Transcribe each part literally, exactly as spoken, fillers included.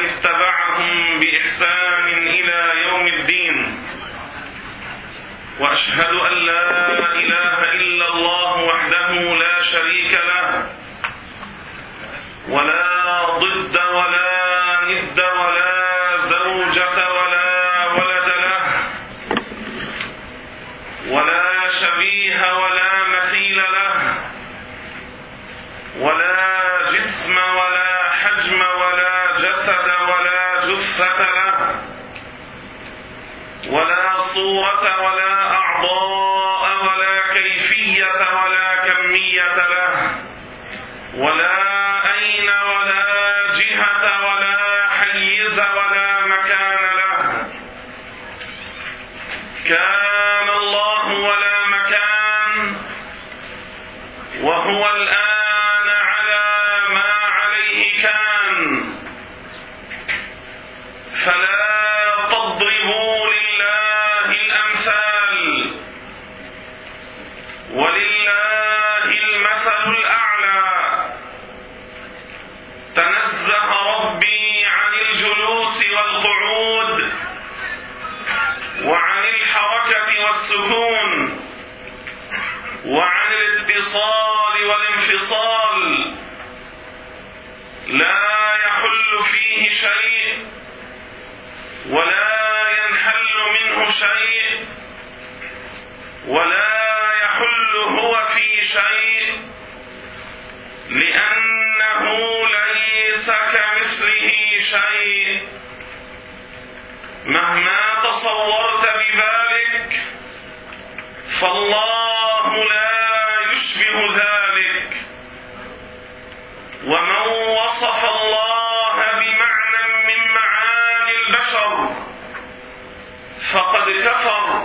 اتبعهم بإحسان إلى يوم الدين. وأشهد أن لا إله إلا الله وحده لا شريك له، ولا ضد ولا ند ولا زوجة ولا ولد له، ولا شبيه ولا مثيل له، ولا جسم ولا حجم ولا جسد ولا جثة له، ولا صورة ولا أعضاء ولا كيفية ولا كمية له، ولا أين ولا جهة ولا حيز ولا مكان له. كان الله ولا مكان، وهو الآن على ما عليه كان. فلا تضربوا لله الأمثال، ولله المثل الأعلى. تنزه ربي عن الجلوس والقعود، وعن الحركة والسكون، وعن الاتصال والانفصال. لا يحل فيه شيء ولا ينحل منه شيء، ولا يحل هو في شيء، لأنه ليس كمثله شيء. مهما تصورت بذلك فالله لا يشبه ذلك. ومن وصف الله بمعنى من معاني البشر فقد كفر.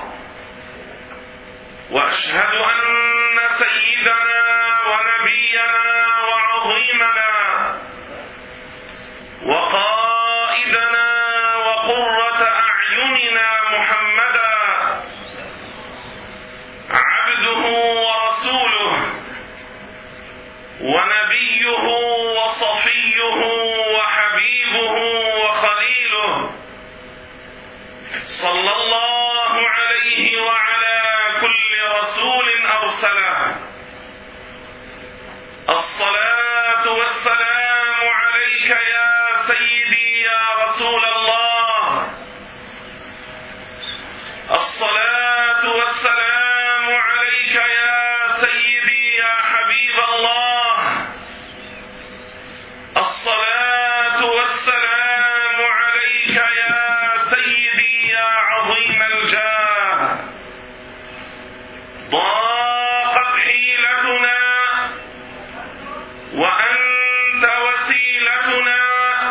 وأشهد أن سيدنا ونبينا وعظيمنا وقائدنا وقرة أعيننا محمدا عبده ورسوله ونبيه وصفيه وحبيبه وخليله، صلى الله عليه وعلى كل رسول أرسله. الصلاة والسلام عليك يا سيدي يا رسول الله. الصلاة والسلام عليك يا سيدي يا حبيب الله. الصلاة والسلام عليك يا سيدي يا عظيم الجاه. ضاقت حيلتنا وأنت وسيلتنا،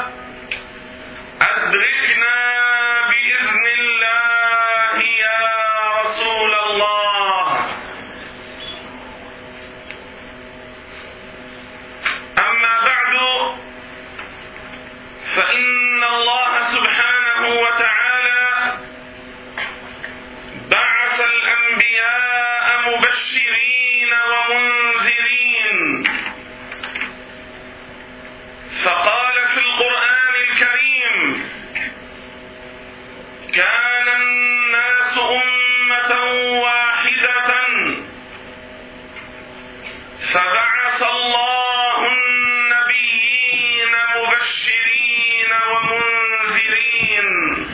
أدركنا بإذن الله يا رسول الله. أما بعد، فإن الله سبحانه وتعالى بعث الأنبياء مبشرين ومنذرين، فقال في القرآن الكريم: كان الناس أمة واحدة فبعث الله النبيين مبشرين ومنذرين.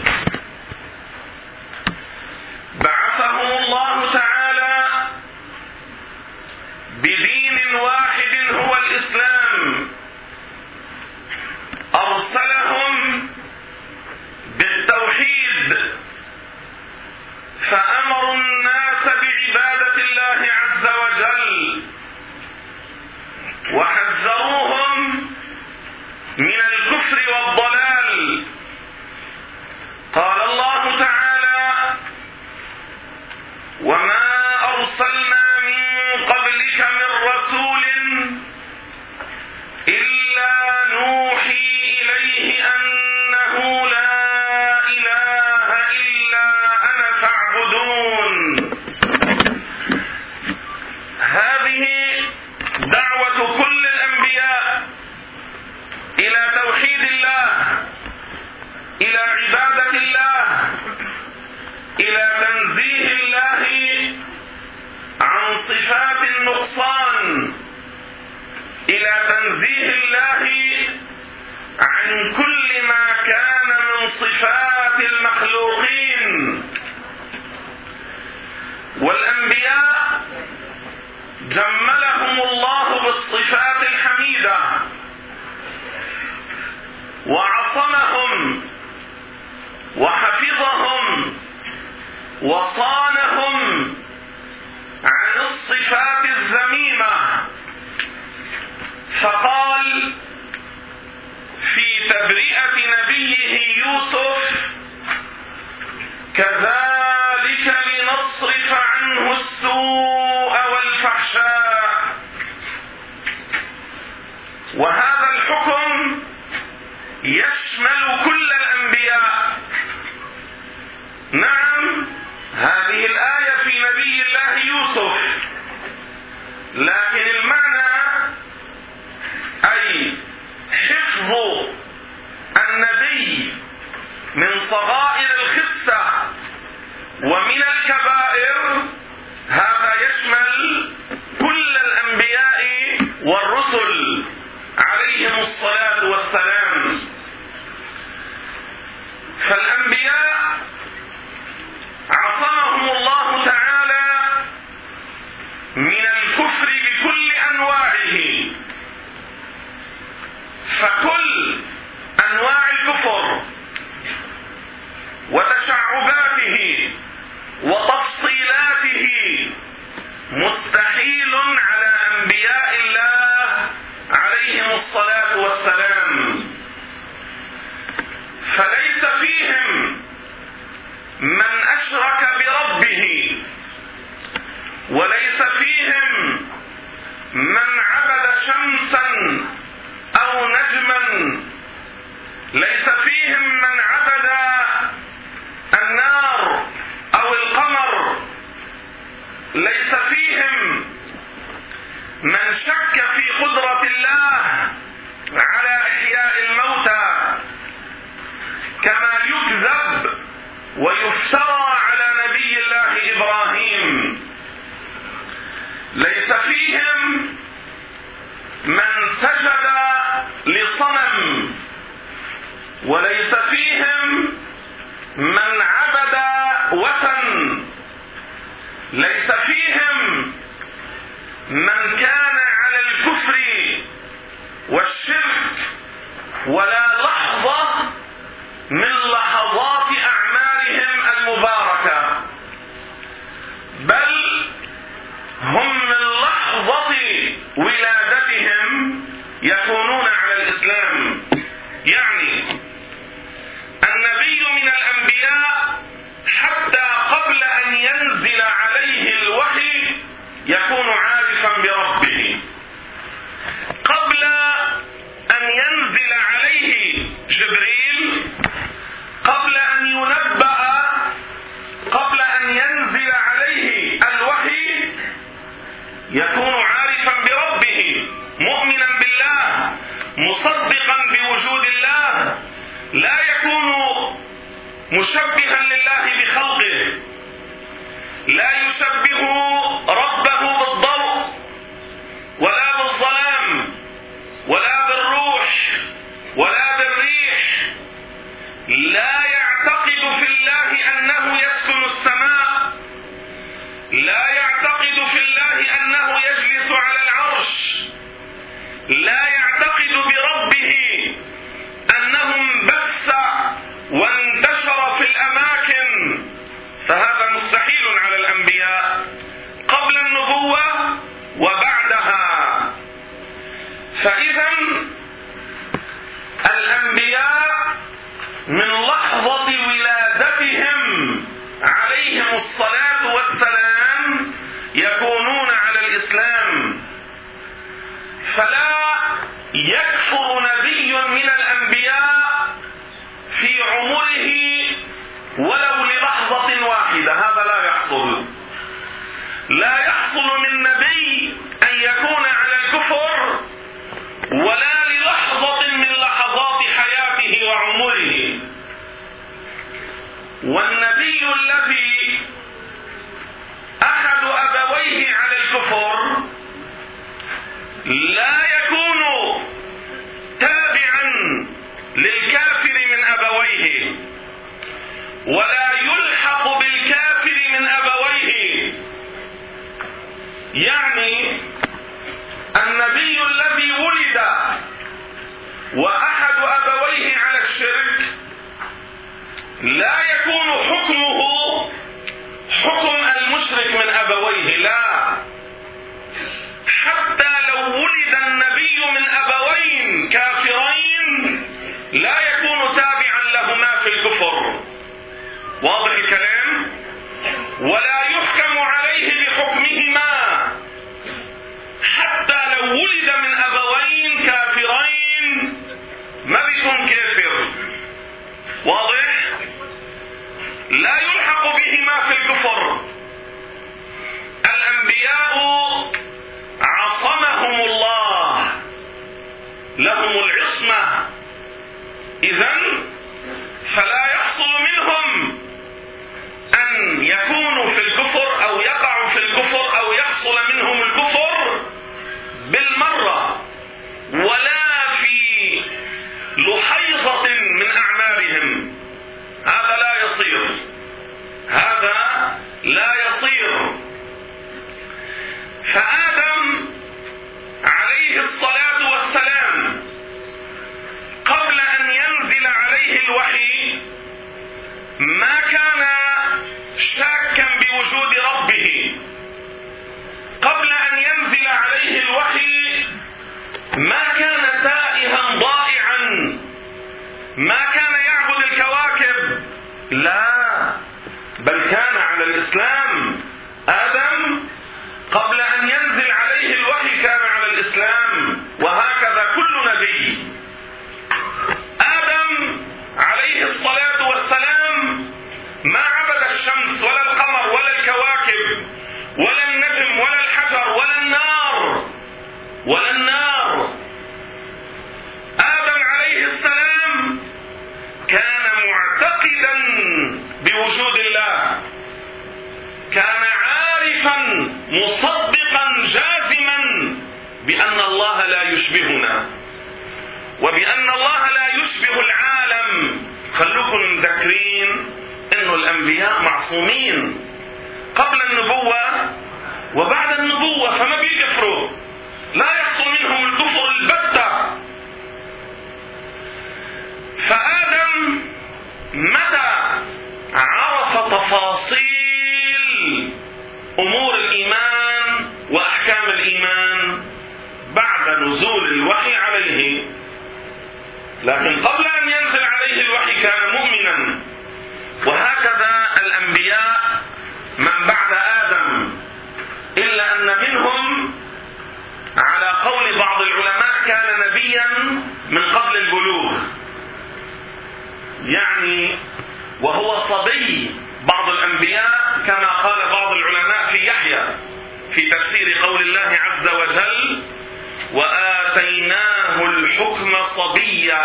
بعثهم الله تعالى بدين واحد هو الإسلام. أرسلهم بالتوحيد، فأمروا الناس بعبادة الله عز وجل، وحذروهم من الكفر والضلال. قال الله تعالى: وما أرسلنا من قبلك من رسول إلا نوحي إليه أنه لا إله إلا أنا فاعبدون. هذه دعوة كل الأنبياء إلى توحيد الله إلى عبادة الله، إلى تنزيه الله عن صفات النقصان، إلى تنزيه الله عن كل ما كان من صفات المخلوقين. والأنبياء جملهم الله بالصفات الحميدة، وعصمهم وحفظهم وصانهم عن الصفات الذميمة. فقال في تبرئة نبيه يوسف: كذلك لنصرف عنه السوء والفحشاء. وهذا الحكم يشمل كل الأنبياء. نعم، هذه الآية في نبي الله يوسف، لكن المعنى أي حفظ النبي من صغائر الخسة ومن الكبائر، هذا يشمل كل الأنبياء والرسل عليهم الصلاة والسلام. فالأنبياء عصمهم الله تعالى من الكفر بكل أنواعه، فكل أنواع الكفر وتشعباته وتفصيلاته مستحيل على أنبياء الله عليهم الصلاة والسلام. فليس فيهم من أشرك بربه، وليس فيهم من عبد شمسا أو نجما، ليس فيهم من عبد النار أو القمر، ليس فيهم من شك في قدرة الله على إحياء الموتى، كما يكذب ويفترى على نبي الله إبراهيم. ليس فيهم من سجد لصنم، وليس فيهم من عبد وثن، ليس فيهم من كان على الكفر والشرك ولا لحظة من لحظات أعمالهم المباركة، بل هم من لحظة ولادتهم يكونون على الإسلام. يعني النبي من الأنبياء حتى قبل أن ينزل عليه الوحي يكون عارفا بربه، قبل أن ينزل عليه جبريل، قبل أن ينبأ، قبل أن ينزل عليه الوحي يكون عارفا بربه، مؤمنا بالله، مصدقا بوجود الله، لا يكون مشبها لله بخلقه، لا يشبه ربه بالضوء ولا بالظلام ولا بالروح ولا بالريح، لا يعتقد في الله أنه يسكن السماء، لا يعتقد في الله أنه يجلس على العرش، لا يعتقد بربه أنه انبث وانتشر في الأماكن، فهذا مستحيل على الأنبياء قبل النبوة وبعدها. فإذا الأنبياء من لحظة ولادتهم عليهم الصلاة والسلام يكونون على الإسلام، فلا يكفر نبي من الأنبياء في عمره ولو للحظة واحدة، هذا لا يحصل. لا يحصل من نبي أن يكون على الكفر ولا للحظة من لحظات حياته وعمره، ولا يلحق بالكافر من أبويه. يعني النبي الذي ولد وأحد أبويه على الشرك لا يكون حكمه حكم المشرك من أبويه، لا، حتى لو ولد النبي من أبوين كافرين لا يكون تابعا لهما في الكفر. واضح الكلام؟ ولا يحكم عليه بحكمهما حتى لو ولد من أبوين كافرين ما بيكون كافر. واضح؟ لا يلحق بهما في الكفر. الأنبياء عصمهم الله، لهم العصمة، إذن فلا يحصل منهم أن يكونوا في الكفر أو يقعوا في الكفر أو يحصل منهم الكفر بالمرة ولا في لحيظة من أعمالهم. هذا لا يصير، هذا لا يصير. فآدم عليه الصلاة والسلام قبل أن ينزل عليه الوحي ما كان شاكا بوجود ربه. قبل أن ينزل عليه الوحي ما كان تائها ضائعا، ما كان يعبد الكواكب، لا، بل كان على الإسلام. آدم قبل أن ينزل عليه الوحي كان على الإسلام، وهكذا كل نبي. آدم عليه الصلاة والسلام ما عبد الشمس ولا القمر ولا الكواكب ولا النجم ولا الحجر ولا النار ولا النار. آدم عليه السلام كان معتقدا بوجود الله، كان عارفا مصدقا جازما بأن الله لا يشبهنا وبأن الله لا يشبه العالم. خلوكم مذكرين إنه الأنبياء معصومين قبل النبوة وبعد النبوة، فما بيكفروا، لا يحصل منهم الكفر البتة. فآدم متى عرف تفاصيل أمور الإيمان وأحكام الإيمان؟ بعد نزول الوحي عليه، لكن قبل أن ينزل عليه الوحي كان مؤمنا. وهكذا الأنبياء من بعد آدم، إلا أن منهم على قول بعض العلماء كان نبيا من قبل البلوغ، يعني وهو صبي. بعض الأنبياء كما قال بعض العلماء في يحيى في تفسير قول الله عز وجل: وآتيناه الحكم صبيا.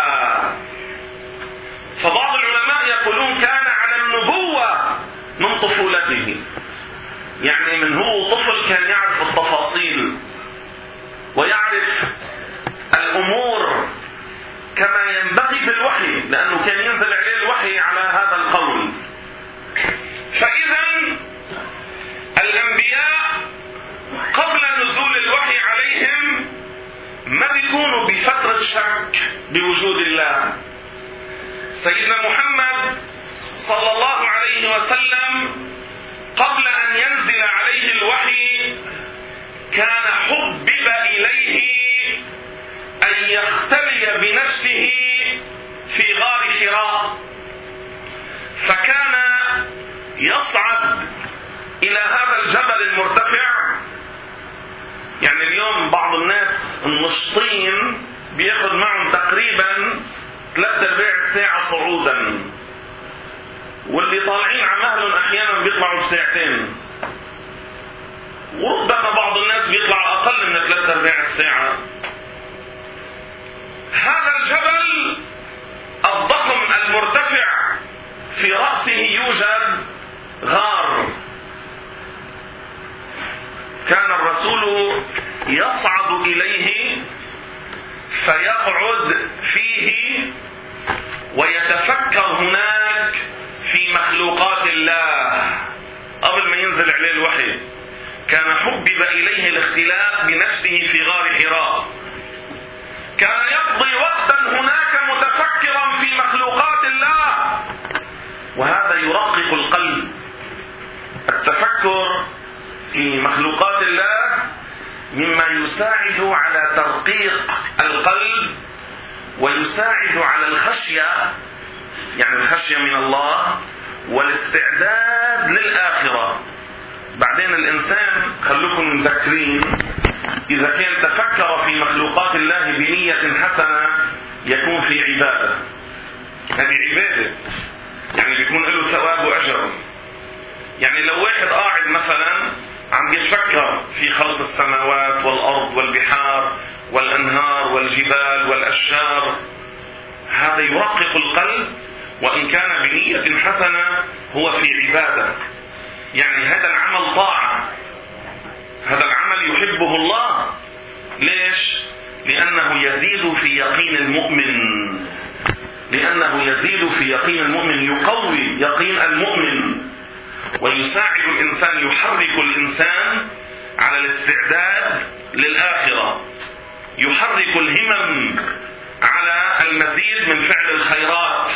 فبعض العلماء يقولون كان على النبوة من طفولته، يعني من هو طفل كان يعرف التفاصيل ويعرف الأمور كما ينبغي بالوحي، لأنه كان ينزل عليه الوحي على هذا القول. فإذا الأنبياء قبل نزول الوحي عليهم ما بيكونوا بفترة شك بوجود الله. سيدنا محمد صلى الله عليه وسلم قبل أن ينزل عليه الوحي كان حبب إليه أن يختلي بنفسه في غار حراء، فكان يصعد إلى هذا الجبل المرتفع. يعني اليوم بعض الناس النشطين بياخد معهم تقريبا ثلاث ارباع ساعة صعودا، واللي طالعين على مهلهم أحيانا بيطلعوا بساعتين، وربما بعض الناس بيطلع أقل من ثلاث ارباع الساعة. هذا الجبل الضخم المرتفع في رأسه يوجد غار، كان الرسول يصعد إليه فيقعد فيه ويتفكر هناك في مخلوقات ينزل عليه الوحي كان حبب إليه الاختلاء بنفسه في غار حراء، كان يقضي وقتا هناك متفكرا في مخلوقات الله، وهذا يرقق القلب. التفكر في مخلوقات الله مما يساعد على ترقيق القلب ويساعد على الخشية، يعني الخشية من الله والاستعداد للآخرة. بعدين الإنسان خلوكم مذكرين إذا كان تفكر في مخلوقات الله بنية حسنة يكون في عبادة، هذه عبادة يعني بيكون له ثواب وأجر. يعني لو واحد قاعد مثلا عم يتفكر في خلق السماوات والأرض والبحار والأنهار والجبال والأشجار، هذا يرقق القلب، وإن كان بنية حسنة هو في عبادة. يعني هذا العمل طاعة، هذا العمل يحبه الله. ليش؟ لأنه يزيد في يقين المؤمن، لأنه يزيد في يقين المؤمن، يقوي يقين المؤمن ويساعد الإنسان، يحرك الإنسان على الاستعداد للآخرة، يحرك الهمم على المزيد من فعل الخيرات.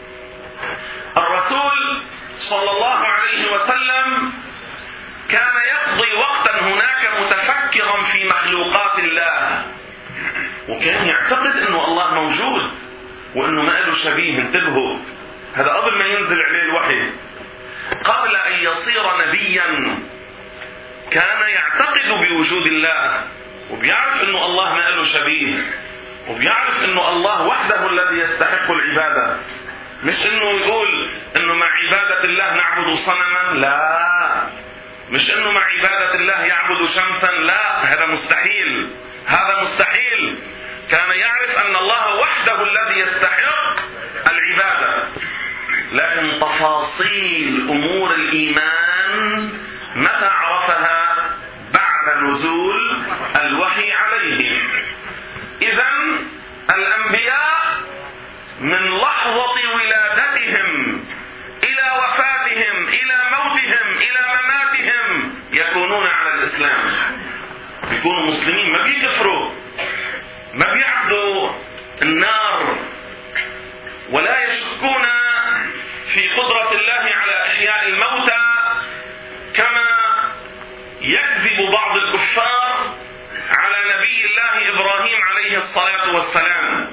الرسول صلى الله عليه وسلم كان يقضي وقتا هناك متفكرا في مخلوقات الله، وكان يعتقد انه الله موجود وانه ما له شبيه. انتبهوا، هذا قبل ما ينزل عليه الوحي، قبل ان يصير نبيا كان يعتقد بوجود الله، وبيعرف انه الله ما له شبيه، وبيعرف انه الله وحده الذي يستحق العبادة. مش انه يقول انه مع عبادة الله نعبد صنما، لا. مش انه مع عبادة الله يعبد شمسا، لا، هذا مستحيل، هذا مستحيل. كان يعرف ان الله وحده الذي يستحق العبادة، لكن تفاصيل امور الايمان متى عرفها؟ بعد نزول الوحي عليه. اذن الانبياء من لحظة ولادتهم إلى وفاتهم إلى موتهم إلى مماتهم يكونون على الإسلام، يكونوا مسلمين، ما بيكفروا، ما بيعبدوا النار، ولا يشكون في قدرة الله على إحياء الموتى كما يكذب بعض الكفار على نبي الله إبراهيم عليه الصلاة والسلام.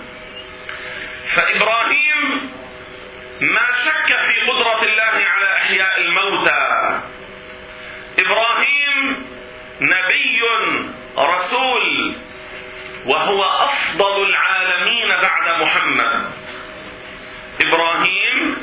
فإبراهيم ما شك في قدرة الله على إحياء الموتى. إبراهيم نبي رسول، وهو أفضل العالمين بعد محمد. إبراهيم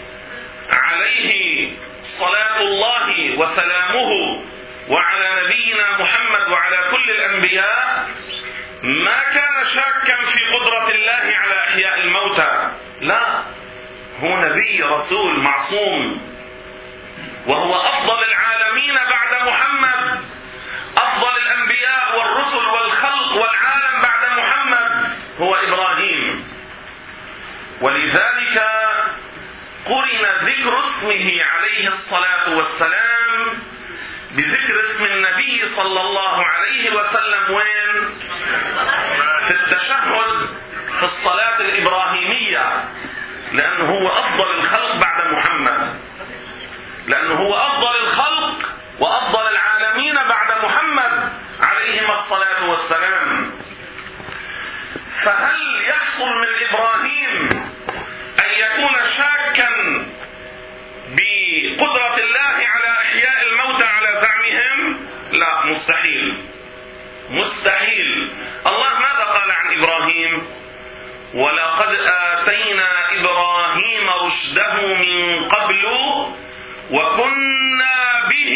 عليه صلاة الله وسلامه وعلى نبينا محمد وعلى كل الأنبياء ما كان شاكا في قدرة الله على إحياء الموتى، لا، هو نبي رسول معصوم، وهو أفضل العالمين بعد محمد، أفضل الأنبياء والرسل والخلق والعالم بعد محمد هو إبراهيم. ولذلك قرن ذكر اسمه عليه الصلاة والسلام بذكر اسم النبي صلى الله عليه وسلم. وين؟ في التشهد في الصلاة الإبراهيمية، لأنه هو أفضل الخلق بعد محمد، لأنه هو أفضل الخلق وأفضل العالمين بعد محمد عليهما الصلاة والسلام. فهل يحصل من إبراهيم أن يكون شاكا بقدرة الله على إحياء الموتى على زعمهم؟ لا، مستحيل، مستحيل. الله ماذا قال عن إبراهيم؟ ولقد آتينا إبراهيم رشده من قبل وكنا به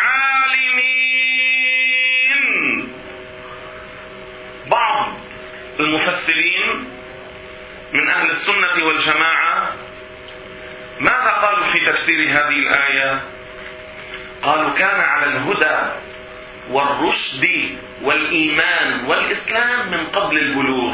عالمين. بعض المفسرين من أهل السنة والجماعة ماذا قالوا في تفسير هذه الآية؟ قالوا كان على الهدى والرشد والإيمان والإسلام من قبل البلوغ،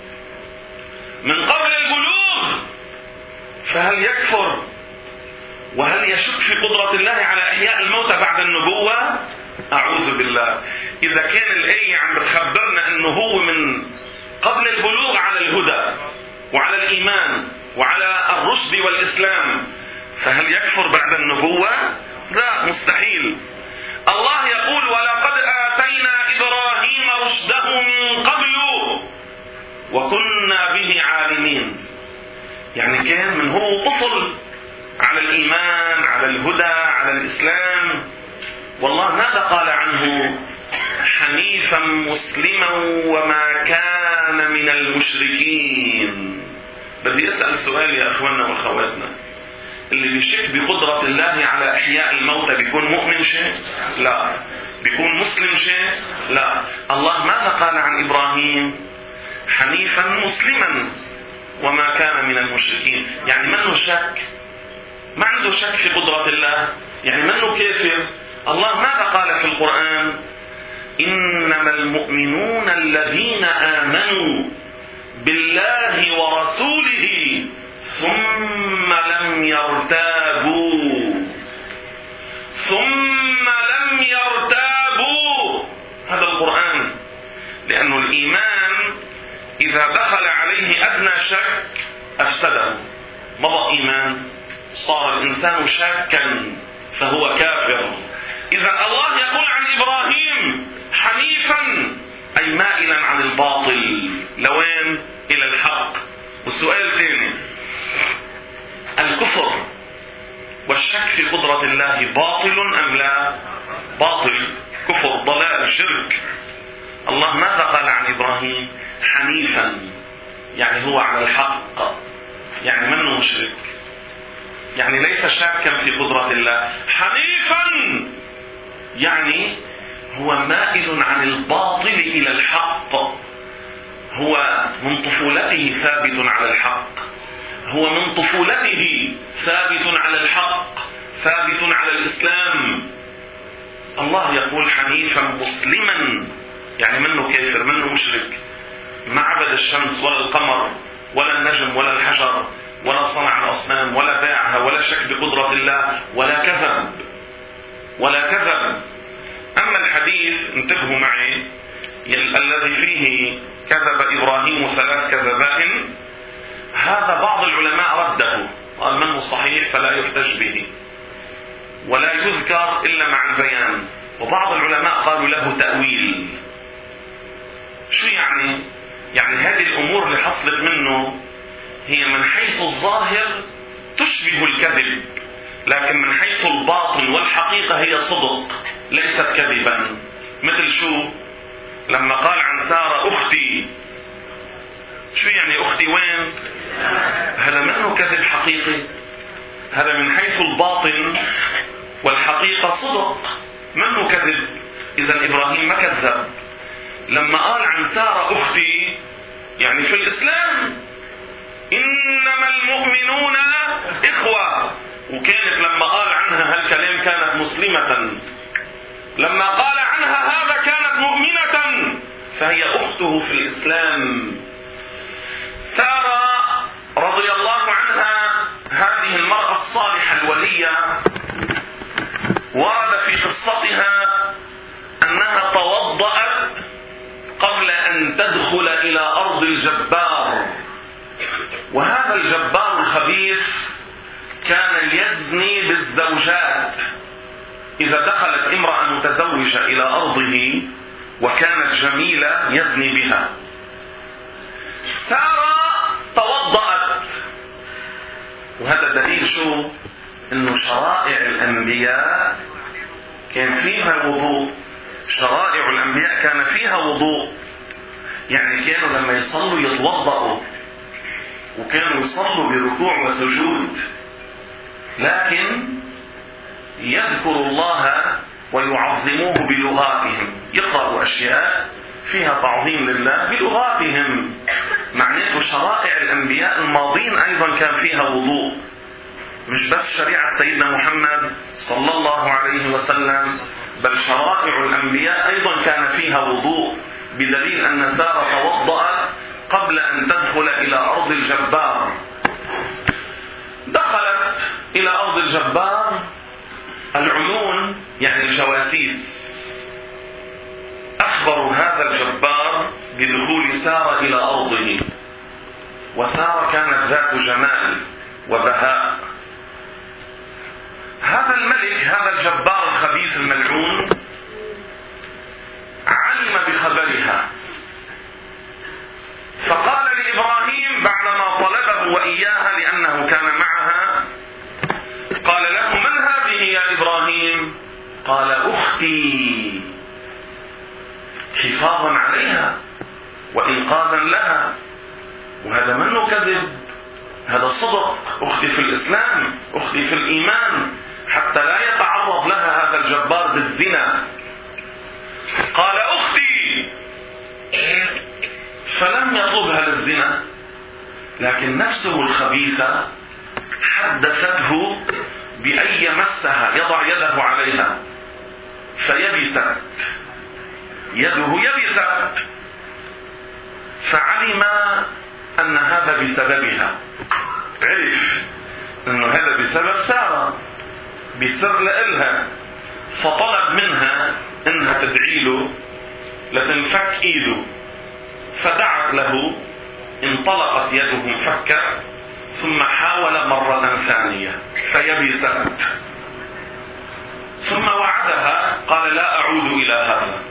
من قبل البلوغ. فهل يكفر وهل يشك في قدرة الله على إحياء الموتى بعد النبوة؟ أعوذ بالله. إذا كان الآية عم بتخبرنا أنه هو من قبل البلوغ على الهدى وعلى الإيمان وعلى الرشد والإسلام، فهل يكفر بعد النبوة؟ لا، مستحيل. الله يقول: ولقد آتينا إبراهيم رشده من قبل وكنا به عالمين. يعني كان من هو طفل على الإيمان، على الهدى، على الإسلام. والله ماذا قال عنه؟ حنيفا مسلما وما كان من المشركين. بدي أسأل سؤال يا أخواننا وأخواتنا، اللي بيشك بقدرة الله على إحياء الموتى بيكون مؤمن شيء؟ لا. بيكون مسلم شيء؟ لا. الله ماذا قال عن إبراهيم؟ حنيفا مسلما وما كان من المشركين. يعني منه شك، ما عنده شك في قدرة الله، يعني منه كافر. الله ماذا قال في القرآن؟ إنما المؤمنون الذين آمنوا بالله ورسوله ثم لم يرتابوا ثم لم يرتابوا. هذا القرآن. لأن الإيمان إذا دخل عليه أدنى شك أفسده، مضى إيمان، صار الإنسان شاكا فهو كافر. إذا الله يقول عن إبراهيم حنيفا أي مائلا عن الباطل. لوين؟ إلى الحق. والسؤال الثاني: الكفر والشك في قدرة الله باطل أم لا؟ باطل، كفر، ضلال، شرك. الله ماذا قال عن إبراهيم؟ حنيفا، يعني هو على الحق، يعني منه مشرك، يعني ليس شاكا في قدرة الله. حنيفا يعني هو مائل عن الباطل إلى الحق، هو من طفولته ثابت على الحق، هو من طفولته ثابت على الحق، ثابت على الإسلام. الله يقول حنيفا مسلما، يعني منه كافر، منه مشرك، ما عبد الشمس ولا القمر ولا النجم ولا الحجر ولا صنع الأصنام ولا باعها ولا شك بقدرة الله ولا كذب ولا كذب. أما الحديث، انتبهوا معي، الذي فيه كذب إبراهيم ثلاث كذبات، هذا بعض العلماء رده، قال منه صحيح فلا يحتج به ولا يذكر إلا مع البيان. وبعض العلماء قالوا له تأويل. شو يعني؟ يعني هذه الأمور اللي حصلت منه هي من حيث الظاهر تشبه الكذب، لكن من حيث الباطن والحقيقة هي صدق، ليست كذبا. مثل شو؟ لما قال عن سارة أختي، شو يعني أختي وين؟ هذا منه كذب حقيقي، هذا من حيث الباطن والحقيقة صدق، منه كذب. إذن إبراهيم ما كذب. لما قال عن سارة أختي يعني في الإسلام إنما المؤمنون إخوة، وكانت لما قال عنها هالكلام كانت مسلمة، لما قال عنها هذا كانت مؤمنة، فهي أخته في الإسلام. سارة رضي الله عنها هذه المرأة الصالحة الولية، ورد في قصتها أنها توضأت قبل أن تدخل إلى أرض الجبار، وهذا الجبار الخبيث كان يزني بالزوجات. إذا دخلت امرأة متزوجة إلى أرضه وكانت جميلة يزني بها. سارة توضأت، وهذا دليل شو؟ إنه شرائع الأنبياء كان فيها وضوء، شرائع الأنبياء كان فيها وضوء، يعني كانوا لما يصلوا يتوضأوا، وكانوا يصلوا بركوع وسجود، لكن يذكروا الله ويعظموه بلغاتهم، يقرأوا أشياء فيها تعظيم لله بلغاتهم. معناته شرائع الأنبياء الماضين أيضا كان فيها وضوء، مش بس شريعة سيدنا محمد صلى الله عليه وسلم، بل شرائع الأنبياء أيضا كان فيها وضوء، بدليل أن سارة توضأت قبل أن تدخل إلى أرض الجبار. دخلت إلى أرض الجبار. العيون يعني الجواسيس أخبروا هذا الجبار بدخول سارة إلى أرضه، وسارة كانت ذات جمال وبهاء. هذا الملك، هذا الجبار الخبيث الملعون، علم بخبرها، فقال لإبراهيم بعدما طلبه وإياها لأنه كان معها، قال له: من هذه يا إبراهيم؟ قال: أختي، حفاظا عليها وإنقاذا لها. وهذا منه كذب، هذا صدق. أختي في الإسلام، أختي في الإيمان، حتى لا يتعرض لها هذا الجبار بالزنا. قال: أختي، فلم يطلبها للزنا، لكن نفسه الخبيثة حدثته بأن يمسها، يضع يده عليها فيبست يده، يبست، فعلم أن هذا بسببها، عرف أنه هذا بسبب سارة، بسر لإلها، فطلب منها أنها تدعي له لتنفك إيده، فدعت له، انطلقت يده مفكة، ثم حاول مرة ثانية فيبست، ثم وعدها قال: لا أعود إلى هذا.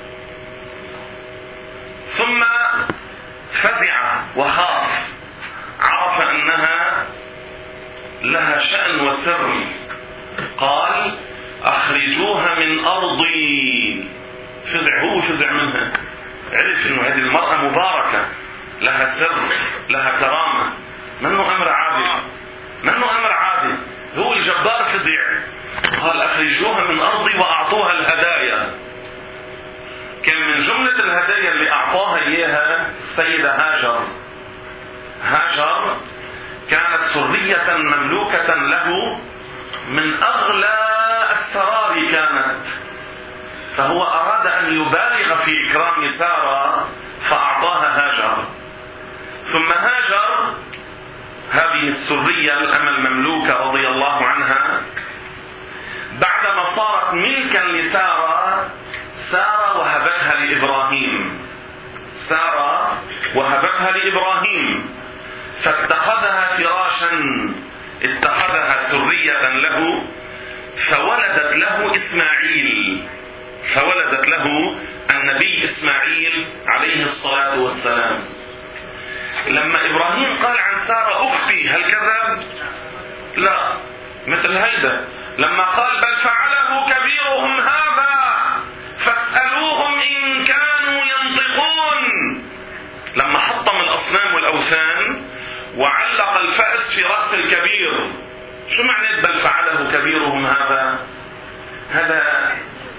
ثم فزع وخاف، عرف أنها لها شأن وسر، قال: أخرجوها من أرضي. فزع، هو فزع منها، عرف أنه هذه المرأة مباركة، لها سر، لها كرامة، منه أمر عادي، منه أمر عادي. هو الجبار فزع، قال: أخرجوها من أرضي، وأعطوها الهدايا. كان من جملة الهدايا اللي أعطاها إياها السيدة هاجر. هاجر كانت سرية مملوكة له، من أغلى السرار كانت، فهو أراد أن يبالغ في إكرام سارة فأعطاها هاجر. ثم هاجر هذه السرية الأمة المملوكة رضي الله عنها، بعدما صارت ملكا لسارة، سارة وهبتها لإبراهيم، سارة وهبتها لإبراهيم، فاتخذها فراشا، اتخذها سرية له، فولدت له إسماعيل، فولدت له النبي إسماعيل عليه الصلاة والسلام. لما إبراهيم قال عن سارة أختي، هل كذب؟ لا، مثل هيدا لما قال: بل فعله كبيرهم هذا فاسألوهم إن كانوا ينطقون. لما حطم الأصنام والأوثان وعلق الفأس في رأس الكبير، شو معنى بل فعله كبيرهم هذا؟ هذا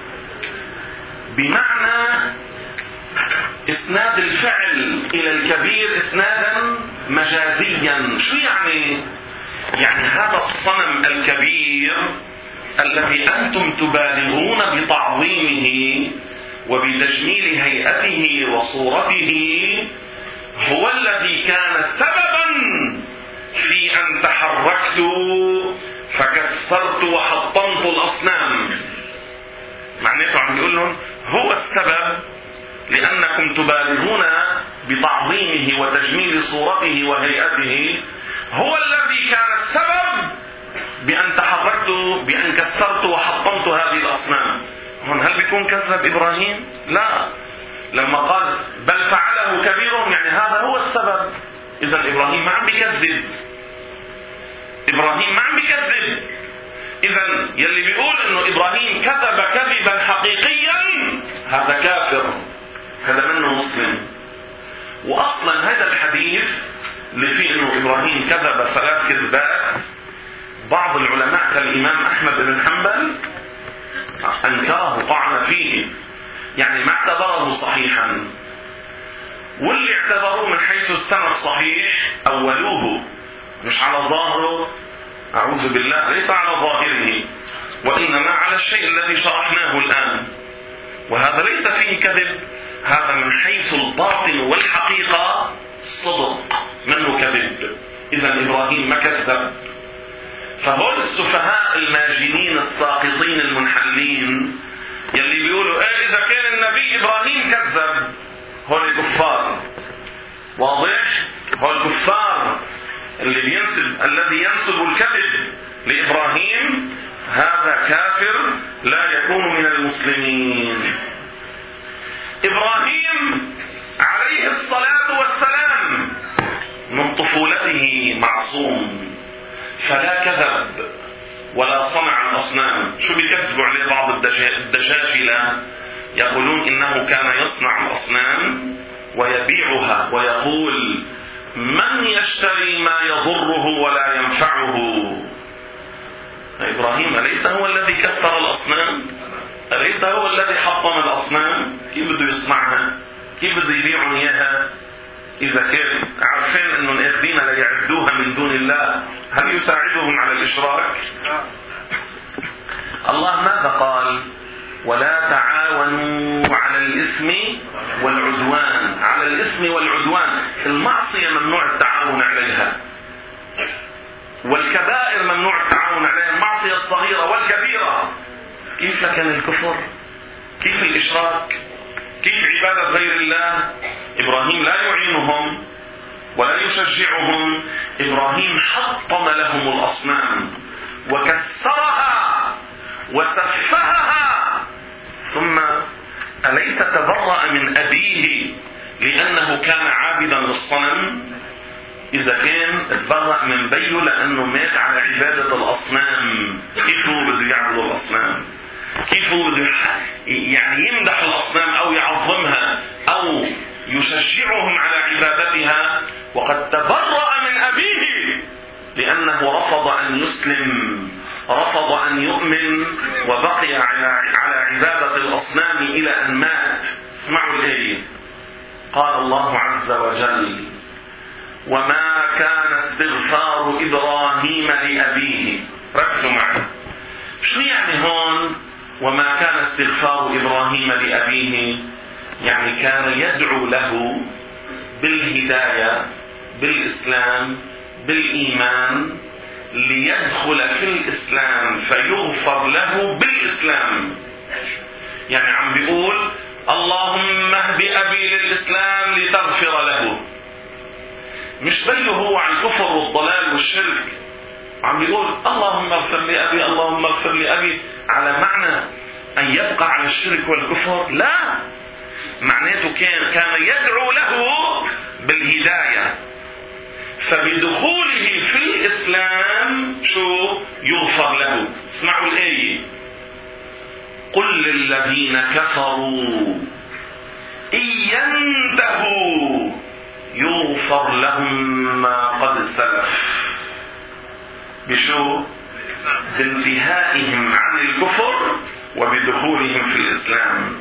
بمعنى إسناد الفعل إلى الكبير إسنادا مجازيا. شو يعني؟ يعني هذا الصنم الكبير الذي أنتم تبالغون بتعظيمه وبتجميل هيئته وصورته هو الذي كان سببا في أن تحركت فكسرت وحطمت الأصنام. معناته عم يقول لهم هو السبب، لأنكم تبالغون بتعظيمه وتجميل صورته وهيئته، هو الذي كان السبب بأن تحركت، بأن كسرت وحطمت هذه الأصنام. هون هل بيكون كذب إبراهيم؟ لا. لما قال بل فعله كبيرهم، يعني هذا هو السبب. إذا إبراهيم ما عم بيكذب، إبراهيم ما عم بيكذب. إذا يلي بيقول إنه إبراهيم كذب كذبا حقيقيا هذا كافر، هذا منه مسلم. وأصلا هذا الحديث اللي فيه إنه إبراهيم كذب ثلاث كذبات، بعض العلماء كالإمام أحمد بن حنبل أنكره، طعن فيه، يعني ما اعتبره صحيحا. واللي اعتبروه من حيث السند صحيح أولوه، مش على ظاهره، أعوذ بالله، ليس على ظاهره، وإنما على الشيء الذي شرحناه الآن. وهذا ليس فيه كذب، هذا من حيث الباطن والحقيقة صدق، منه كذب. إذا إبراهيم ما كذب. فهول السفهاء الماجنين الساقطين المنحلين يلي بيقولوا ايه اذا كان النبي ابراهيم كذب، هول كفار. واضح؟ هول كفار اللي بينسب الذي ينسب الكذب لابراهيم هذا كافر لا يكون من المسلمين. ابراهيم عليه الصلاة والسلام من طفولته معصوم، فلا كذب ولا صنع الأصنام. شو بيكذبوا عليه بعض الدجاجلة يقولون إنه كان يصنع الأصنام ويبيعها ويقول من يشتري ما يضره ولا ينفعه. إبراهيم أليس هو الذي كسر الأصنام؟ أليس هو الذي حطم الأصنام؟ كيف بده يصنعها؟ كيف بده يبيعهم إياها؟ إذا كان عارفين أنه الآخذين لا يعبدوها من دون الله، هل يساعدهم على الإشراك؟ الله ماذا قال؟ ولا تعاونوا على الإثم والعدوان. على الإثم والعدوان، المعصية ممنوع التعاون عليها، والكبائر ممنوع التعاون عليها، المعصية الصغيرة والكبيرة. كيف لكن الكفر؟ كيف الإشراك؟ كيف عبادة غير الله؟ إبراهيم لا يعينهم ولا يشجعهم. إبراهيم حطم لهم الأصنام وكسرها وسفهها. ثم أليس تبرأ من أبيه لأنه كان عابدا للصنم؟ إذا كان تبرأ من بيه لأنه مات على عبادة الأصنام، كيف هو بده يعبد الأصنام؟ كيف هو بده يعني يمدح الأصنام أو يعظمها أو يشجعهم على عبادتها وقد تبرأ من أبيه لأنه رفض أن يسلم، رفض أن يؤمن وبقي على عبادة الأصنام إلى أن مات. اسمعوا الآية. قال الله عز وجل وما كان استغفار إبراهيم لأبيه. ركزوا معي، شو يعني هون وما كان استغفار إبراهيم لأبيه؟ يعني كان يدعو له بالهداية، بالإسلام، بالإيمان، ليدخل في الإسلام فيغفر له بالإسلام. يعني عم بيقول اللهم اهد أبي للإسلام لتغفر له، مش بيه هو عن الكفر والضلال والشرك. عم بيقول اللهم اغفر لأبي، اللهم اغفر لأبي، على معنى أن يبقى على الشرك والكفر؟ لا، معناته كان كان يدعو له بالهداية، فبدخوله في الإسلام شو يغفر له. اسمعوا الآية. قل للذين كفروا إن ينتهوا يغفر لهم ما قد سلف. بشو؟ بانتهائهم عن الكفر وبدخولهم في الإسلام.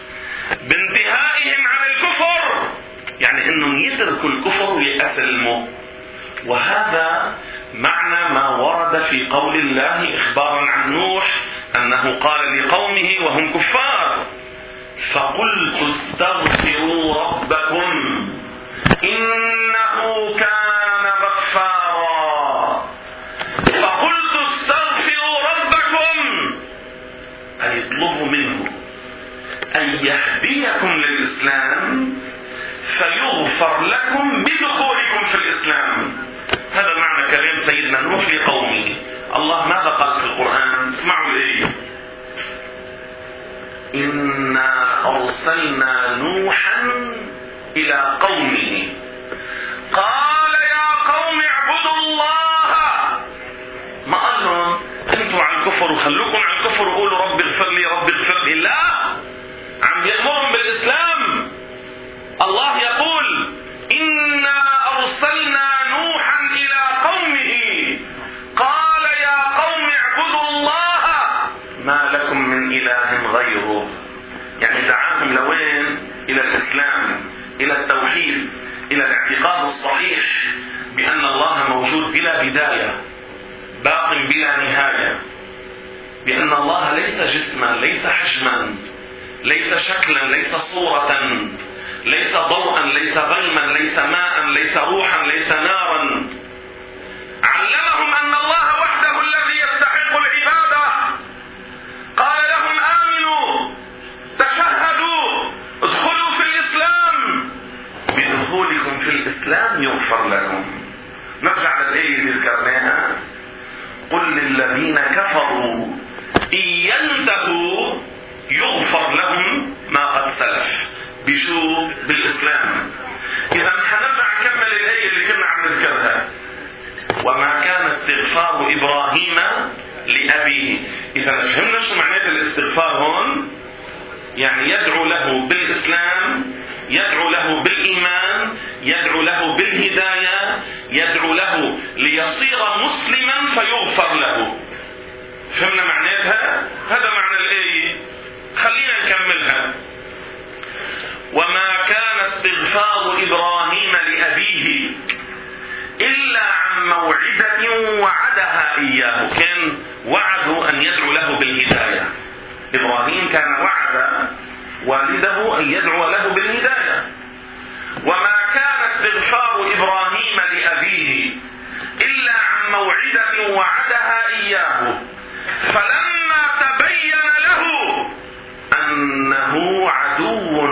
بانتهائهم عن الكفر يعني انهم يتركوا الكفر ويأسلموا، وهذا معنى ما ورد في قول الله إخبارا عن نوح أنه قال لقومه وهم كفار فقلت استغفروا ربكم إنه كان غفارا. فقلت استغفروا ربكم أي اطلبوا منه أن يهديكم للإسلام فيغفر لكم بدخولكم في الإسلام. هذا معنى كلام سيدنا نوح لقومه. الله ماذا قال في القرآن؟ اسمعوا الآية. إنا أرسلنا نوحا إلى قومه قال يا قوم اعبدوا الله. ما قال لهم انتم على الكفر وخلوكم على الكفر وقولوا رب اغفر لي رب اغفر لي، لا، عم يأمرهم بالإسلام. الله يقول إنا أرسلنا نوحا إلى قومه قال يا قوم اعبدوا الله ما لكم من إله غيره. يعني دعاهم لوين؟ إلى الإسلام، إلى التوحيد، إلى الاعتقاد الصحيح بأن الله موجود بلا بداية باق بلا نهاية، بأن الله ليس جسما، ليس حجما، ليس شكلا، ليس صورة، ليس ضوءا، ليس غيما، ليس ماء، ليس روحا، ليس نارا. علمهم أن الله وحده معناها قل للذين كفروا إن ينتهوا يغفر لهم ما قد سلف. بشو؟ بالإسلام. إذا حنرجع نكمل الآية اللي كنا عم نذكرها. وما كان استغفار إبراهيم لأبيه. إذا فهمنا شو معنات الاستغفار هون؟ يعني يدعو له بالإسلام، يدعو له بالإيمان، يدعو له بالهداية، يدعو له ليصير مسلما فيغفر له. فهمنا معناتها؟ هذا معنى الآية. خلينا نكملها. وما كان استغفار إبراهيم لأبيه إلا عن موعدة وعدها إياه. كان وعده أن يدعو له بالهداية. إبراهيم كان وعد والده أن يدعو له بالهداية. وما كان استغفار إبراهيم لأبيه إلا عن موعدة وعدها إياه فلما تبين له أنه عدو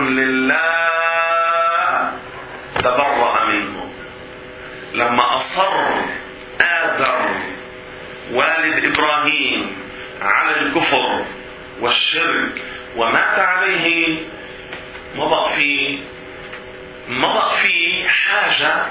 لله تبرأ منه. لما أصر آزر والد إبراهيم على الكفر والشرك ومات عليه، ما في ما في حاجة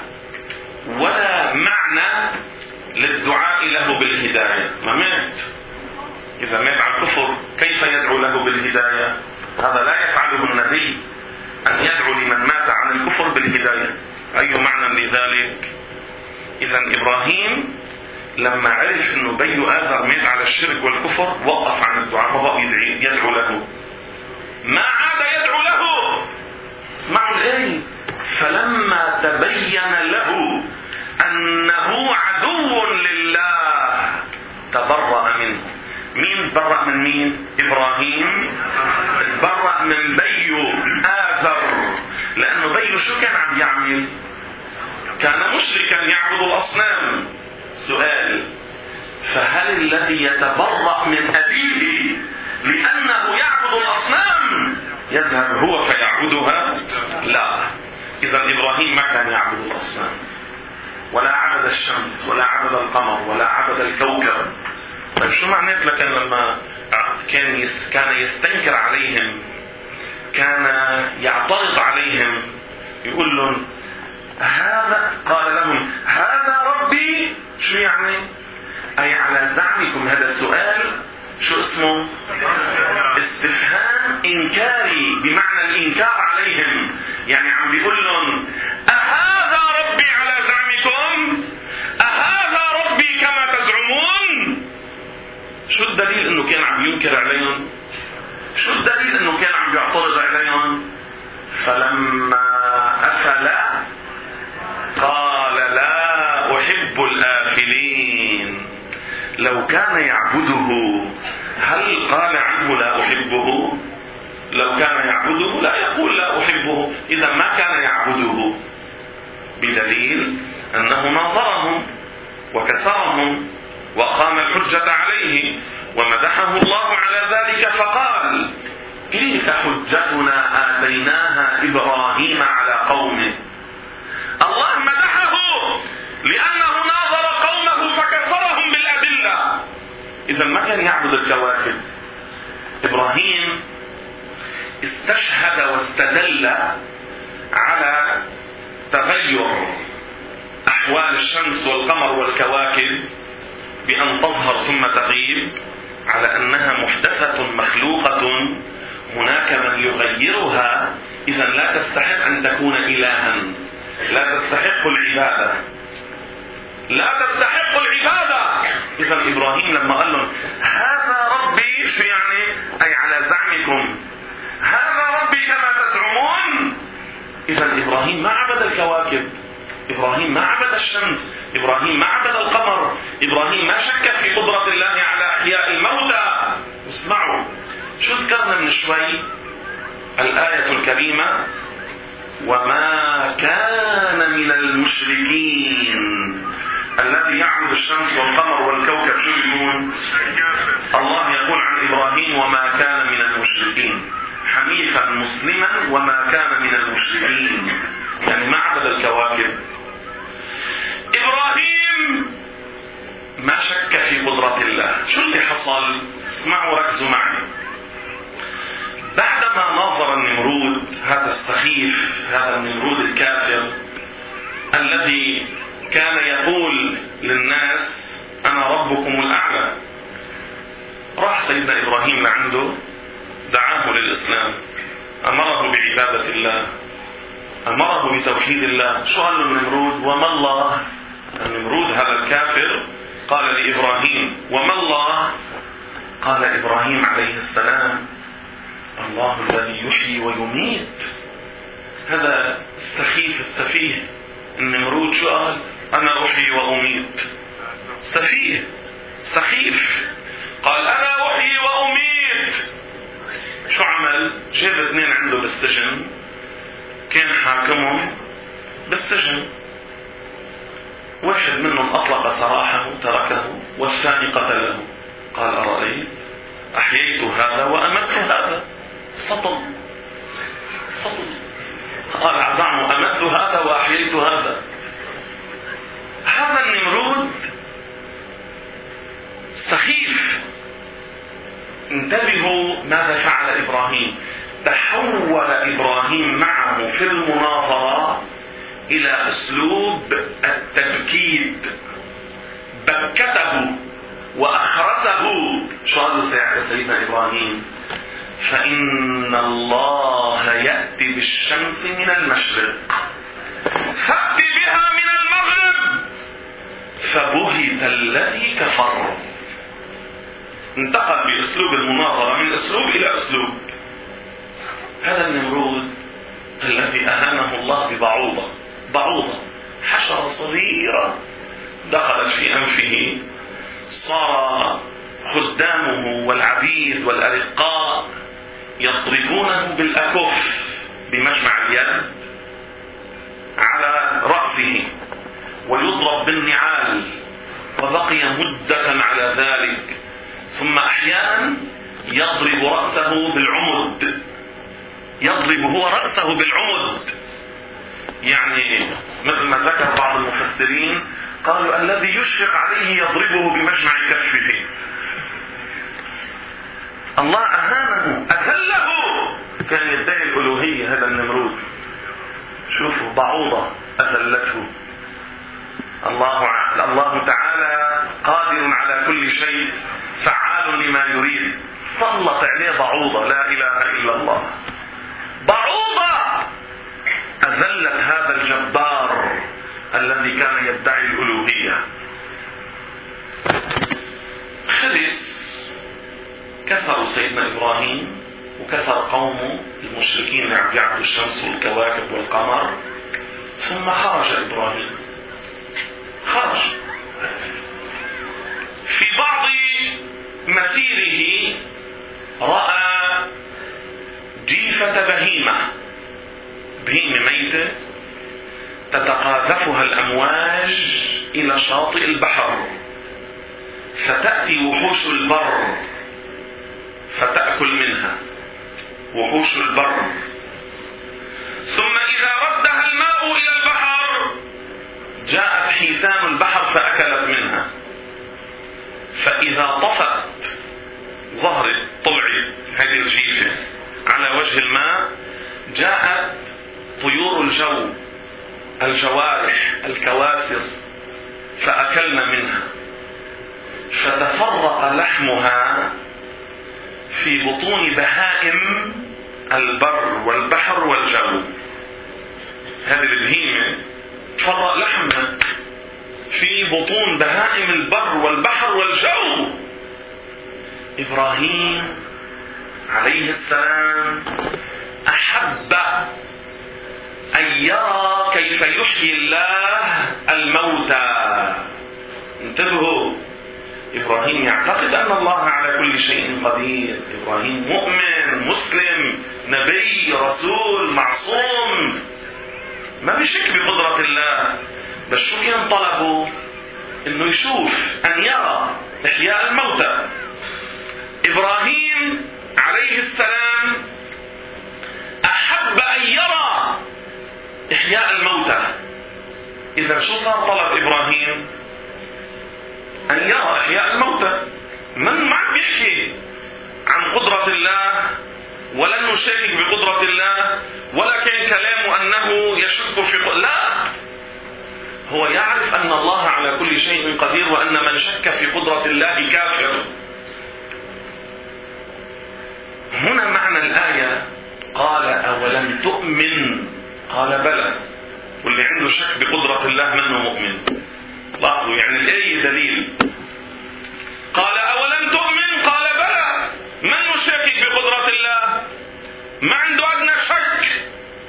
ولا معنى للدعاء له بالهداية. ما مات. إذا مات على الكفر كيف يدعو له بالهداية؟ هذا لا يفعله النبي، أن يدعو لمن مات على الكفر بالهداية. أي معنى لذلك؟ إذا إبراهيم لما عرف أنه بي آزر مات على الشرك والكفر وقف عن الدعاء، ما بقى يدعو له، ما عاد يدعو له. اسمعوا الآية. فلما تبين له أنه عدو لله تبرأ منه. مين تبرأ من مين؟ إبراهيم تبرأ من بيو آزر، لأنه بيو شو كان عم يعمل؟ كان مشركا يعبد الأصنام. سؤال: فهل الذي يتبرأ من أبيه لأنه يعبد الأصنام يذهب هو فيعبدها؟ لا. إذا إبراهيم ما كان يعبد الأصنام، ولا عبد الشمس، ولا عبد القمر، ولا عبد الكوكب. طيب شو معنات لكن لما كان كان يستنكر عليهم، كان يعترض عليهم، يقول لهم هذا، قال لهم هذا ربي. شو يعني؟ أي على زعمكم. هذا السؤال شو اسمه؟ استفهام إنكاري، بمعنى الإنكار عليهم. يعني عم بيقول لهم أهذا ربي على زعمكم؟ أهذا ربي كما تزعمون؟ شو الدليل انه كان عم ينكر عليهم؟ شو الدليل انه كان عم يعترض عليهم؟ فلما أفل قال لا أحب الآفلين. لو كان يعبده هل قال عنه لا أحبه؟ لو كان يعبده لا يقول لا أحبه. إذا ما كان يعبده، بدليل أنه ناظرهم وكسرهم وقام الحجة عليه ومدحه الله على ذلك، فقال تلك حجتنا آتيناها إبراهيم على قومه. الله مدحه لأنه ناظر قومه فكفرهم بالأدلة. إذا ما كان يعبد الكواكب. إبراهيم استشهد واستدل على تغير أحوال الشمس والقمر والكواكب بأن تظهر ثم تغيب على أنها محدثة مخلوقة، هناك من يغيرها. إذا لا تستحق أن تكون إلها، لا تستحق العبادة، لا تستحق العبادة. إذا إبراهيم لما قال لهم هذا ربي، شو يعني؟ أي على زعمكم هذا ربي كما تزعمون. إذا إبراهيم ما عبد الكواكب، إبراهيم ما عبد الشمس، إبراهيم ما عبد القمر، إبراهيم ما شك في قدرة الله على إحياء الموتى. اسمعوا شو ذكرنا من شوي؟ الآية الكريمة وما كان من المشركين. الذي يعبد الشمس والقمر والكوكب شو يكون؟ الله يقول عن إبراهيم وما كان من المشركين، حنيفا مسلما وما كان من ما شك في قدرة الله. شو اللي حصل؟ اسمعوا ركزوا معي. بعدما ناظر النمرود هذا السخيف، هذا النمرود الكافر الذي كان يقول للناس أنا ربكم الأعلى، راح سيدنا إبراهيم لعنده، دعاه للإسلام، أمره بعبادة الله، أمره بتوحيد الله. شو قال له النمرود؟ وما الله. النمرود هذا الكافر قال لإبراهيم وما الله؟ قال إبراهيم عليه السلام الله الذي يحيي ويميت. هذا السخيف السفيه النمرود شو قال؟ أنا أحيي وأميت. سفيه سخيف قال أنا أحيي وأميت. شو عمل؟ جاب اثنين عنده بالسجن، كان حاكمهم بالسجن، واحد منهم أطلق سراحه تركه والثاني قتله. قال أرأيت أحييت هذا وأمت هذا. سطل سطل قال أعظم أمت هذا وأحييت هذا. هذا النمرود سخيف. انتبهوا ماذا فعل إبراهيم. تحول إبراهيم معه في المناظرة إلى أسلوب التبكيد. بكته وأخرسه. شو قال له سيدنا إبراهيم؟ فإن الله يأتي بالشمس من المشرق فأت بها من المغرب فبهت الذي كفر. انتقل بأسلوب المناظرة من أسلوب إلى أسلوب. هذا النمرود الذي أهانه الله ببعوضة، بعوضة حشرة صغيرة دخلت في أنفه، صار خدامه والعبيد والأرقاء يضربونه بالأكف بمجمع اليد على رأسه ويضرب بالنعال، وبقي مدة على ذلك. ثم أحيانا يضرب رأسه بالعمد، يضرب هو رأسه بالعمد. يعني مثل ما ذكر بعض المفسرين قالوا الذي يشفق عليه يضربه بمجمع كفه. الله أهانه أذله. كان يدعي الألوهية هذا النمرود. شوفوا بعوضة أذلته. الله الله تعالى قادر على كل شيء فعال لما يريد. سلط عليه بعوضة لا إله إلا الله. بعوضة أذلت هذا الجبار الذي كان يدعي الألوهية. خلص كسروا سيدنا إبراهيم وكسر قومه المشركين اللي عم يعبدوا الشمس والكواكب والقمر. ثم خرج إبراهيم، خرج في بعض مسيره رأى جيفة بهيمة، بهيمة ميتة تتقاذفها الأمواج إلى شاطئ البحر، فتأتي وحوش البر فتأكل منها وحوش البر. ثم إذا ردها الماء إلى البحر جاءت حيتان البحر فأكلت منها. فإذا طفت ظهرت طلعت هذه الجيفة على وجه الماء جاءت طيور الجو الجوارح الكواسر فأكلنا منها، فتفرق لحمها في بطون بهائم البر والبحر والجو. هذه البهيمة تفرق لحمها في بطون بهائم البر والبحر والجو. إبراهيم عليه السلام أحب أن يرى كيف يحيي الله الموتى. انتبهوا، إبراهيم يعتقد أن الله على كل شيء قدير. إبراهيم مؤمن مسلم نبي رسول معصوم، ما بيشك بقدرة الله. بس شو كان طلبه؟ إنه يشوف، أن يرى إحياء الموتى. إبراهيم عليه السلام أحب أن يرى إحياء الموتى. إذا شو صار طلب إبراهيم؟ أن يرى إحياء الموتى. من ما عم بيحكي عن قدرة الله ولن نشارك بقدرة الله، ولا كان كلامه أنه يشك في قدرة، لا، هو يعرف أن الله على كل شيء قدير، وأن من شك في قدرة الله كافر. هنا معنى الآية قال أولم تؤمن؟ قال بلى. واللي عنده شك بقدرة الله منه مؤمن. لاحظوا يعني الآية دليل. قال أولم تؤمن؟ قال بلى. من يشكك بقدرة الله؟ ما عنده أدنى شك.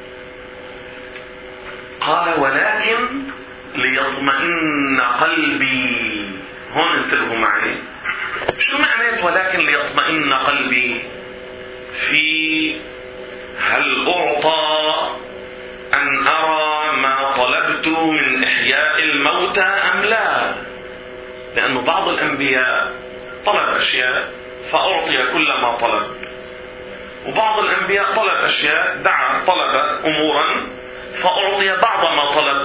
قال ولكن ليطمئن قلبي. هون انتبهوا معي، شو معنى ولكن ليطمئن قلبي؟ في هل أعطى أن أرى ما طلبت من إحياء الموتى أم لا؟ لأن بعض الأنبياء طلب أشياء فأعطي كل ما طلب، وبعض الأنبياء طلب أشياء، دعا طلب أمورا فأعطي بعض ما طلب.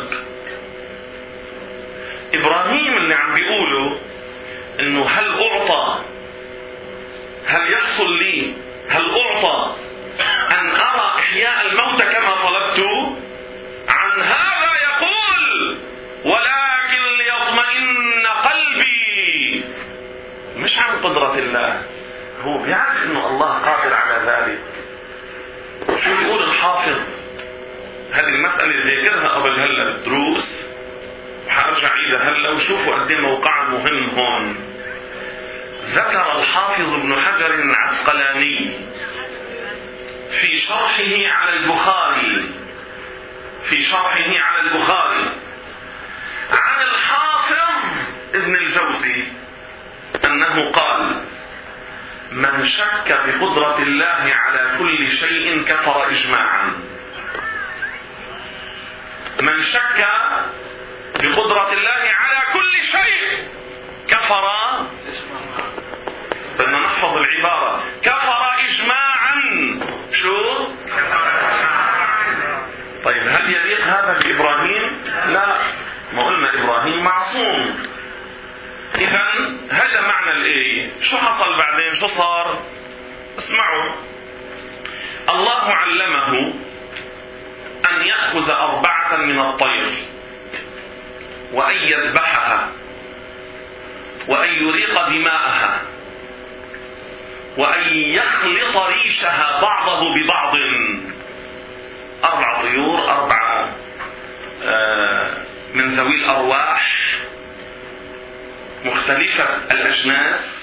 إبراهيم اللي عم بيقوله إنه هل أعطى، هل يحصل لي، هل أعطى أن أرى إحياء الموتى كما طلبت؟ عن هذا يقول ولكن ليطمئن قلبي، مش عن قدرة الله. هو بيعرف إنه الله قادر على ذلك. شو بيقول الحافظ؟ هذه المسألة ذاكرها قبل هلا بالدروس، وحارجع عيدها هلا وشوفوا قد ايه موقعها مهم هون. ذكر الحافظ ابن حجر العسقلاني في شرحه على البخاري في شرحه على البخاري عن الحافظ ابن الجوزي أنه قال: من شك بقدرة الله على كل شيء كفر إجماعا. من شك بقدرة الله على كل شيء كفر، بدنا نحفظ العبارة، كفر إجماعا. شو؟ طيب هل يليق هذا بإبراهيم؟ لا، ما قلنا إبراهيم معصوم. إذن هذا معنى الآية. شو حصل بعدين؟ شو صار؟ اسمعوا، الله علمه أن يأخذ أربعة من الطير وأن يذبحها وأن يريق دماءها وأن يخلط ريشها بعضه ببعض. أربع طيور، أربعة من ذوي الأرواح مختلفة الأجناس،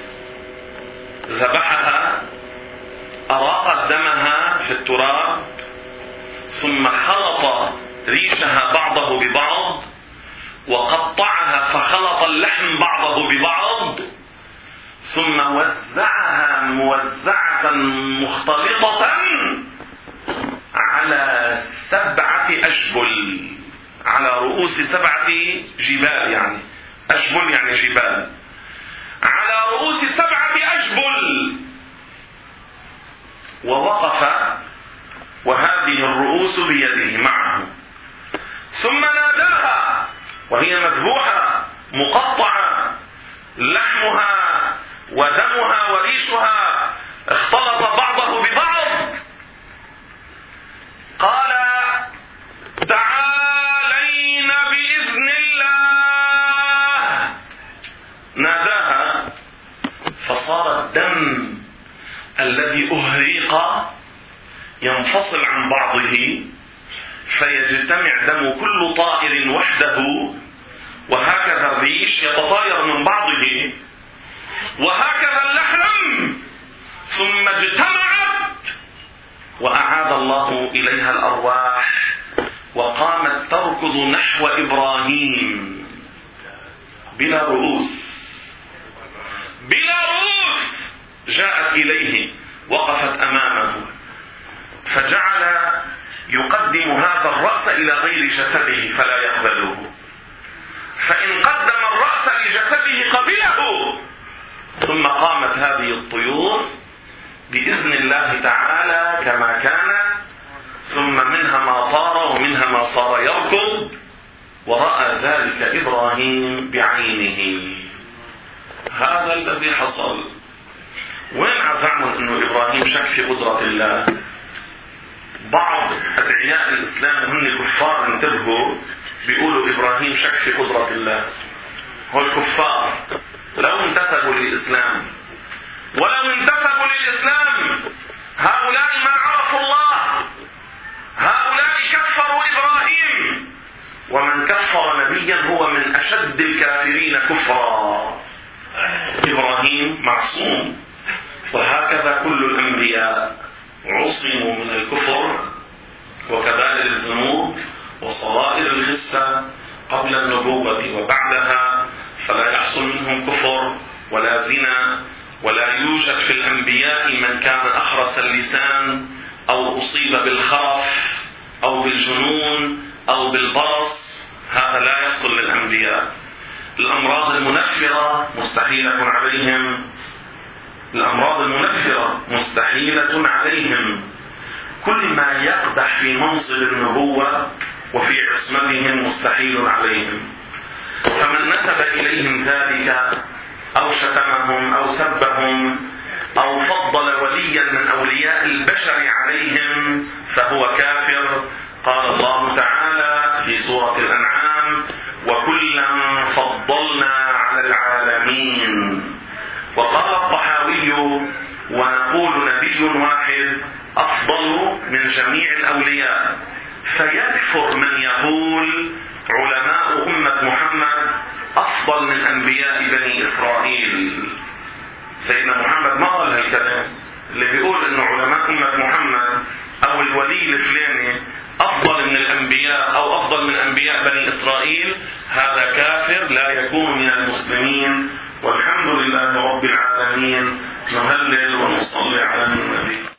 ذبحها، أراق دمها في التراب، ثم خلط ريشها بعضه ببعض، وقطعها فخلط اللحم بعضه ببعض، ثم وزعها موزعة مختلطة على سبعة أشبل، على رؤوس سبعة جبال، يعني أشبل يعني جبال، على رؤوس سبعة أشبل. ووقف وهذه الرؤوس بيده معه، ثم ناداها وهي مذبوحة مقطعة، لحمها ودمها وريشها اختلط بعضه ببعض. قال: تعالين بإذن الله. ناداها فصار الدم الذي أهريق ينفصل عن بعضه فيجتمع دم كل طائر وحده، وهكذا الريش يتطاير من بعضه، وهكذا اللحم، ثم اجتمعت وأعاد الله إليها الأرواح وقامت تركض نحو إبراهيم بلا رؤوس، بلا رؤوس، جاءت إليه وقفت أمامه، فجعل يقدم هذا الرأس إلى غير جسده فلا يقبله، فإن قدم الرأس لجسده قبله. ثم قامت هذه الطيور بإذن الله تعالى كما كان، ثم منها ما طار ومنها ما صار يركض، ورأى ذلك إبراهيم بعينه. هذا الذي حصل. وين عزعمهم انه ابراهيم شك في قدرة الله؟ بعض ادعياء الاسلام هم كفار انتبهوا بيقولوا ابراهيم شك في قدرة الله. هو الكفار لو انتسبوا للاسلام، ولو انتسبوا للاسلام هؤلاء من عرفوا الله، هؤلاء كفروا ابراهيم، ومن كفر نبيا هو من اشد الكافرين كفرا. ابراهيم معصوم، وهكذا كل الانبياء عصموا من الكفر وكبائر الذنوب وصغائر الخسة قبل النبوة وبعدها، فلا يحصل منهم كفر ولا زنا، ولا يوجد في الأنبياء من كان أخرس اللسان أو أصيب بالخرف أو بالجنون أو بالبرص، هذا لا يحصل للأنبياء. الأمراض المنفرة مستحيلة عليهم، الأمراض المنفرة مستحيلة عليهم. كل ما يقدح في منصب النبوة وفي عصمتهم مستحيل عليهم. فمن نسب إليهم ذلك أو شتمهم أو سبهم أو فضل وليا من أولياء البشر عليهم فهو كافر. قال الله تعالى في سورة الأنعام: وكلا فضلنا على العالمين. وقال الطحاوي: ونقول نبي واحد أفضل من جميع الأولياء. فيكفر من يقول علماء أمة محمد أفضل من أنبياء بني إسرائيل. سيدنا محمد ما قال هالكلام. اللي بيقول إنه علماء أمة محمد أو الولي الفلاني أفضل من الأنبياء أو أفضل من أنبياء بني إسرائيل، هذا كافر لا يكون من المسلمين. والحمد لله رب العالمين. نهلل ونصلي على النبي.